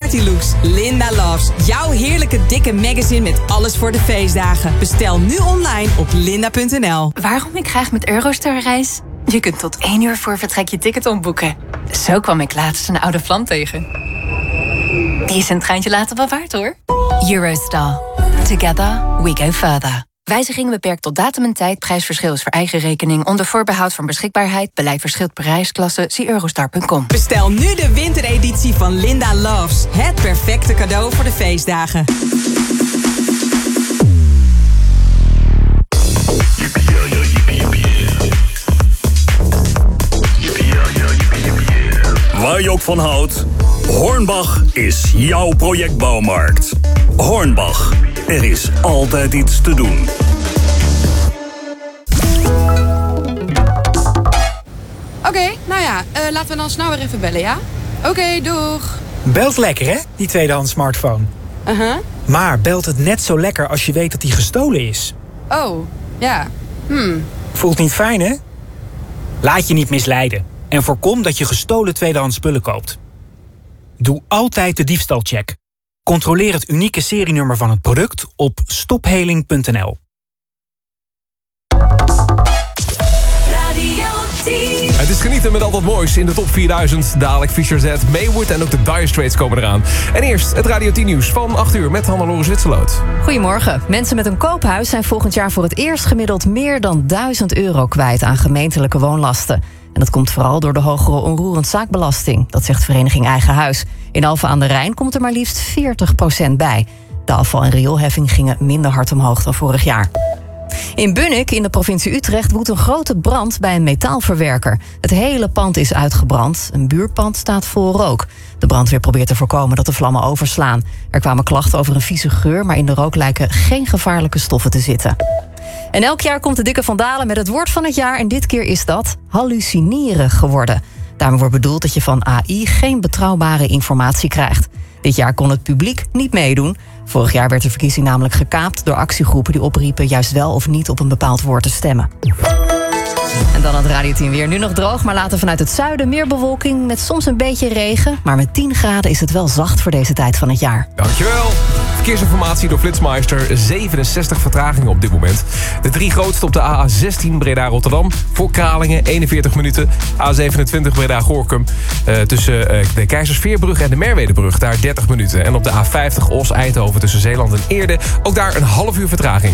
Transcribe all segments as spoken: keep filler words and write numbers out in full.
Partylooks. Linda Loves, jouw heerlijke dikke magazine met alles voor de feestdagen. Bestel nu online op linda punt n l. Waarom ik graag met Eurostar reis? Je kunt tot één uur voor vertrek je ticket omboeken. Zo kwam ik laatst een oude vlam tegen. Die is een treintje later wel waard, hoor. Eurostar. Together we go further. Wijzigingen beperkt tot datum en tijd. Prijsverschil is voor eigen rekening. Onder voorbehoud van beschikbaarheid. Beleid verschilt per reisklasse. Zie eurostar punt com. Bestel nu de wintereditie van Linda Loves. Het perfecte cadeau voor de feestdagen. Waar je ook van houdt, Hornbach is jouw projectbouwmarkt. Hornbach, er is altijd iets te doen. Oké, okay, nou ja, uh, laten we dan snel weer even bellen, ja? Oké, okay, doeg. Belt lekker, hè, die tweedehands smartphone. Uh-huh. Maar belt het net zo lekker als je weet dat die gestolen is. Oh, ja. Hmm. Voelt niet fijn, hè? Laat je niet misleiden. En voorkom dat je gestolen tweedehands spullen koopt. Doe altijd de diefstalcheck. Controleer het unieke serienummer van het product op stopheling punt n l. Het is genieten met al wat moois in de top vierduizend. Dadelijk Fisher Z, Maywood en ook de Dire Straits komen eraan. En eerst het Radio tien nieuws van acht uur met Hannelore Zwitserloot. Goedemorgen. Mensen met een koophuis zijn volgend jaar voor het eerst gemiddeld meer dan duizend euro kwijt aan gemeentelijke woonlasten. En dat komt vooral door de hogere onroerend zaakbelasting. Dat zegt vereniging Eigen Huis. In Alphen aan de Rijn komt er maar liefst veertig procent bij. De afval- en rioolheffing gingen minder hard omhoog dan vorig jaar. In Bunnik, in de provincie Utrecht, woedt een grote brand bij een metaalverwerker. Het hele pand is uitgebrand. Een buurpand staat vol rook. De brandweer probeert te voorkomen dat de vlammen overslaan. Er kwamen klachten over een vieze geur, maar in de rook lijken geen gevaarlijke stoffen te zitten. En elk jaar komt de Dikke van Dalen met het woord van het jaar. En dit keer is dat hallucineren geworden. Daarmee wordt bedoeld dat je van A I geen betrouwbare informatie krijgt. Dit jaar kon het publiek niet meedoen. Vorig jaar werd de verkiezing namelijk gekaapt door actiegroepen die opriepen juist wel of niet op een bepaald woord te stemmen. En dan het Radio tien weer. Nu nog droog, maar later vanuit het zuiden meer bewolking met soms een beetje regen. Maar met tien graden is het wel zacht voor deze tijd van het jaar. Dankjewel. Verkeersinformatie door Flitsmeister. zevenenzestig vertragingen op dit moment. De drie grootste op de A A zestien Breda-Rotterdam. Voor Kralingen eenenveertig minuten. A zevenentwintig Breda-Gorkum. Uh, tussen uh, de Keizersveerbrug en de Merwedebrug. Daar dertig minuten. En op de A vijftig Os-Eindhoven tussen Zeeland en Eerde. Ook daar een half uur vertraging.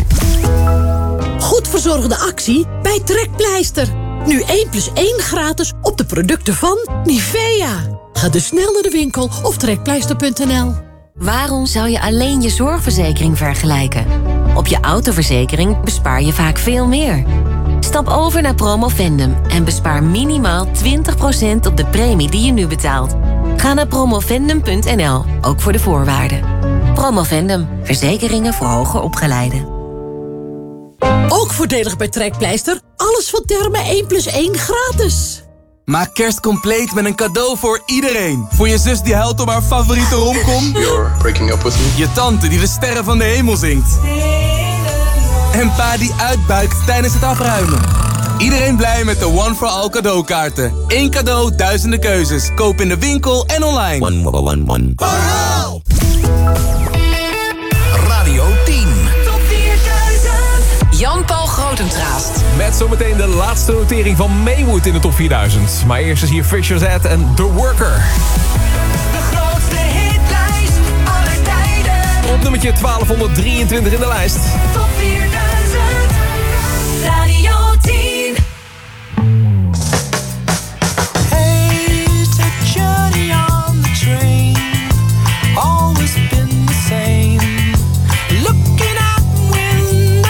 Goed verzorgde actie bij Trekpleister. Nu één plus één gratis op de producten van Nivea. Ga dus snel naar de winkel of trekpleister punt n l. Waarom zou je alleen je zorgverzekering vergelijken? Op je autoverzekering bespaar je vaak veel meer. Stap over naar Promovendum en bespaar minimaal twintig procent op de premie die je nu betaalt. Ga naar promovendum punt n l, ook voor de voorwaarden. Promovendum, verzekeringen voor hoger opgeleiden. Ook voordelig bij Trekpleister. Alles van Therme één plus één gratis. Maak kerst compleet met een cadeau voor iedereen. Voor je zus die huilt om haar favoriete romcom. You're breaking up with me. Je tante die de sterren van de hemel zingt. En pa die uitbuikt tijdens het afruimen. Iedereen blij met de One for All cadeaukaarten. Eén cadeau, duizenden keuzes. Koop in de winkel en online. One, one, one, one. For all! Radio tien. Jan-Paul Grotentraast. Met zometeen de laatste notering van Maywood in de top vierduizend. Maar eerst is hier Fisher Z en The Worker. De grootste hitlijst aller tijden. Op nummertje twaalfhonderddrieëntwintig in de lijst. Top vierduizend. Radio tien. Hey, take a journey on the train. Always been the same. Looking out windows.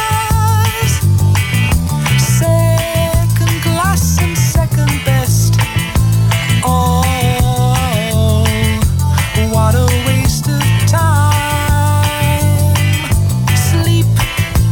Second class and second best. Oh, what a waste of time. Sleep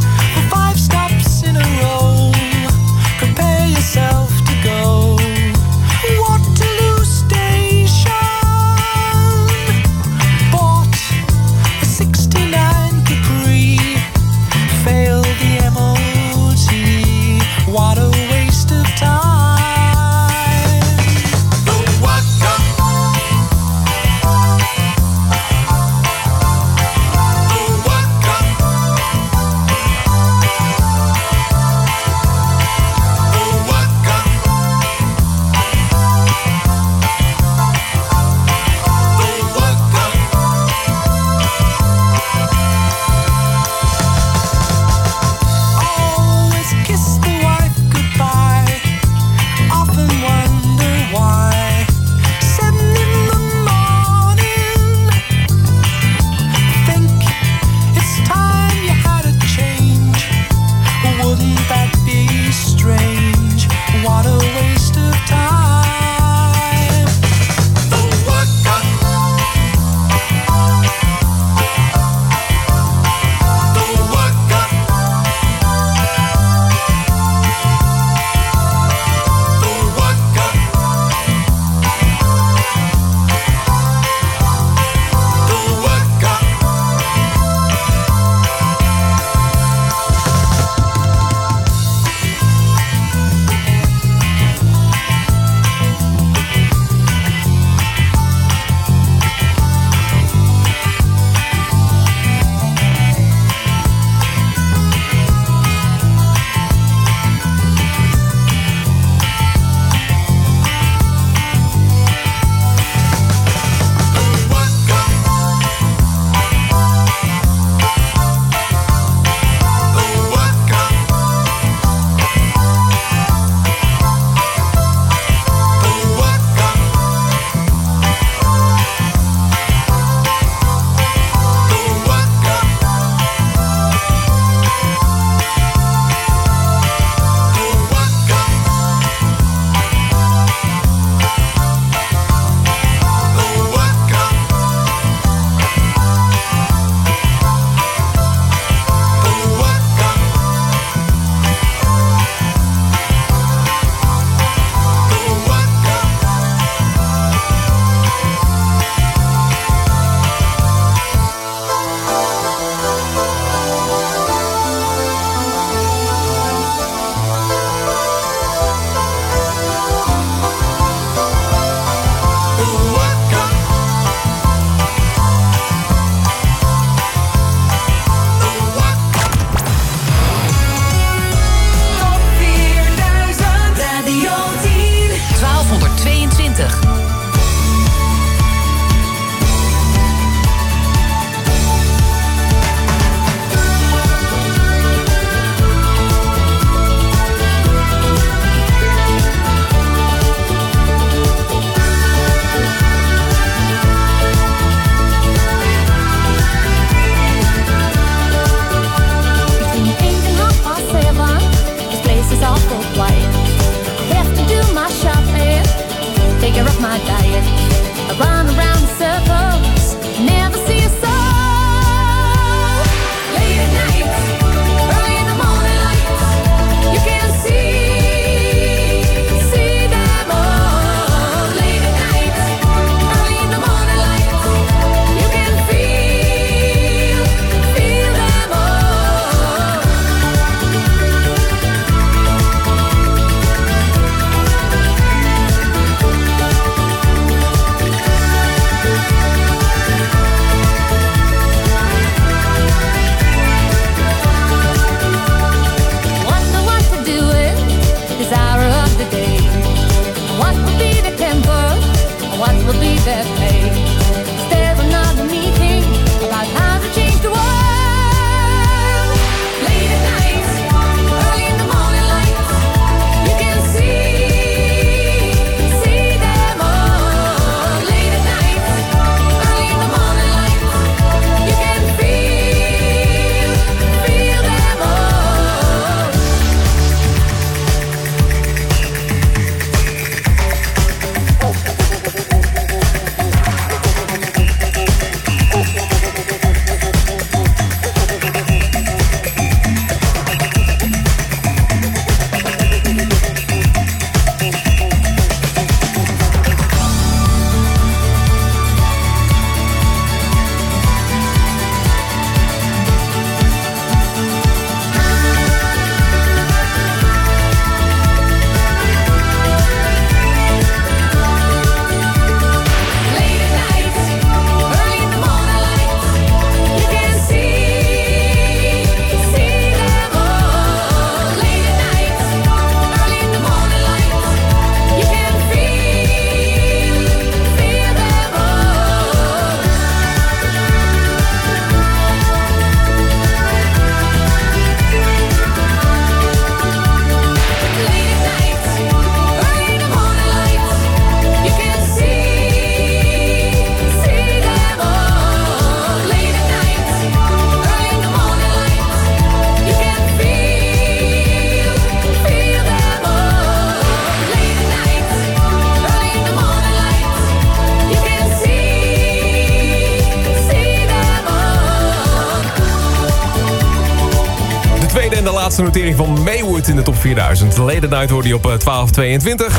laatste notering van Maywood in de top vierduizend. Late Night hoorde je op uh, twaalf tweeëntwintig.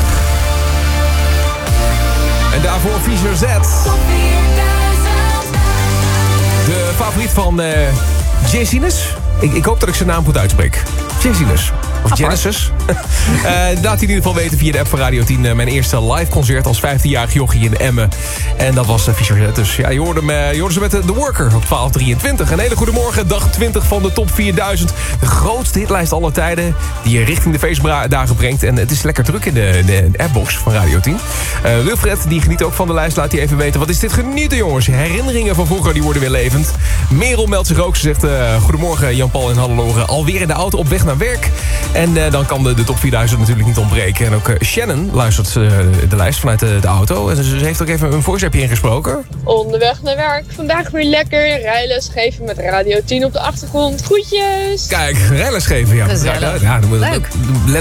En daarvoor Fisher Z. De favoriet van uh, Jacinus. Ik, ik hoop dat ik zijn naam goed uitspreek. Jacinus. Of Apart. Genesis. uh, laat in ieder geval weten via de app van Radio tien. Uh, mijn eerste live concert als vijftienjarig jochie in Emmen. En dat was uh, Fisher Z. Dus ja, je hoorde, hem, uh, je hoorde ze met uh, The Worker op twaalf drieëntwintig. Een hele goede morgen, dag twintig van de top vierduizend. De grootste hitlijst aller tijden. Die je richting de feestdagen brengt. En het is lekker druk in de, de, de appbox van Radio tien. Uh, Wilfred, die geniet ook van de lijst. Laat hij even weten. Wat is dit genieten, jongens? Herinneringen van vroeger, die worden weer levend. Merel meldt zich ook. Ze zegt, uh, goedemorgen Jan-Paul en Hannelore. Alweer in de auto op weg naar werk. En uh, dan kan de, de top vierduizend natuurlijk niet ontbreken. En ook uh, Shannon luistert uh, de lijst vanuit de, de auto. En ze, ze heeft ook even een voice-appje ingesproken. Onderweg naar werk. Vandaag weer lekker rijles geven met Radio tien op de achtergrond. Groetjes! Kijk, rijles geven. Ja, ja, ja, dan moet, let